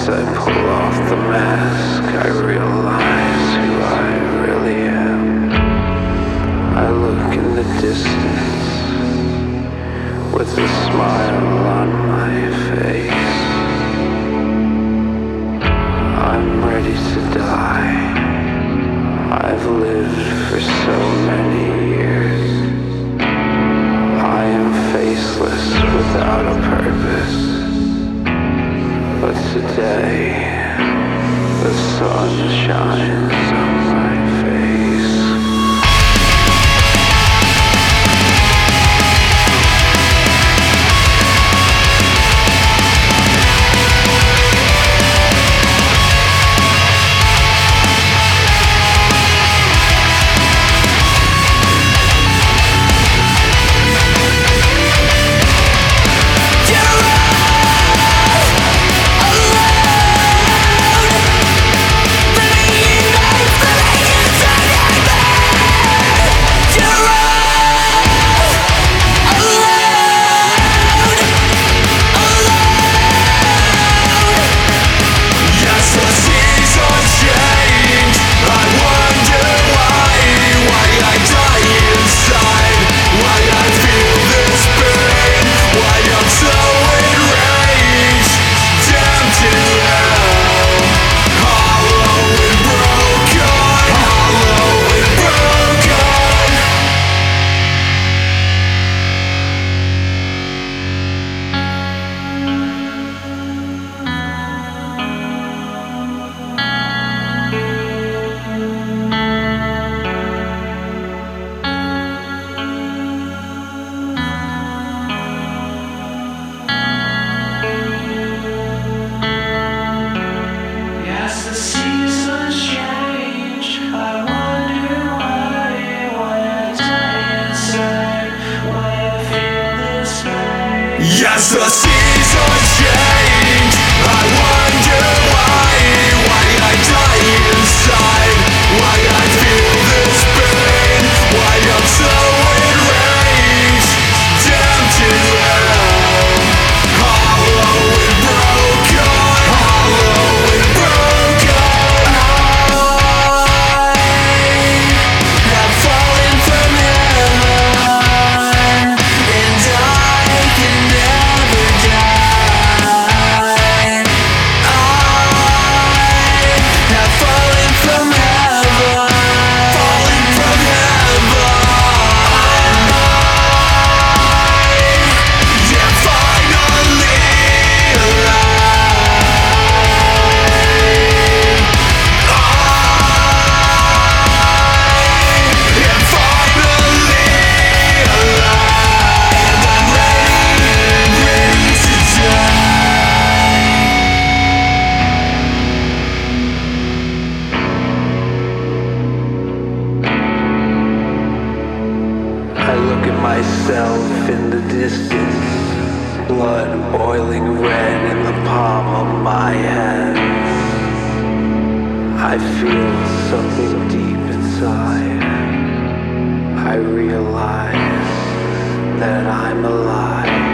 I pull off the mask, I realize who I really am. I look in the distance with a smile on my face. I'm ready to die. I've lived for so many years. I am faceless without a purpose. But today, the sun shines on my face. Yes, the seasons change. I wonder why I die inside, why I feel this pain, why I'm so enraged, damned to hell, hollow and broken, hollow and broken. I have fallen from heaven, and I can never die. I have fallen from heaven, fallen from heaven. Yeah, finally alive. Yeah, finally alive. And I'm ready to die. I look at myself in the distance, blood boiling red in the palm of my hand. I feel something deep inside. I realize that I'm alive.